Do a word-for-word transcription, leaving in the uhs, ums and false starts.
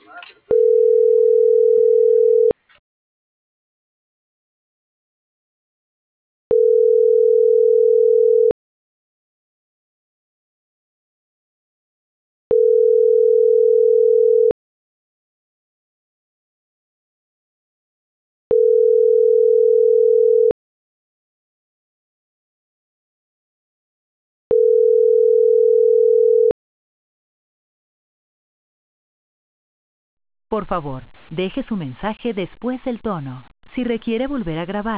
Por favor, deje su mensaje después del tono. Si requiere volver a grabar,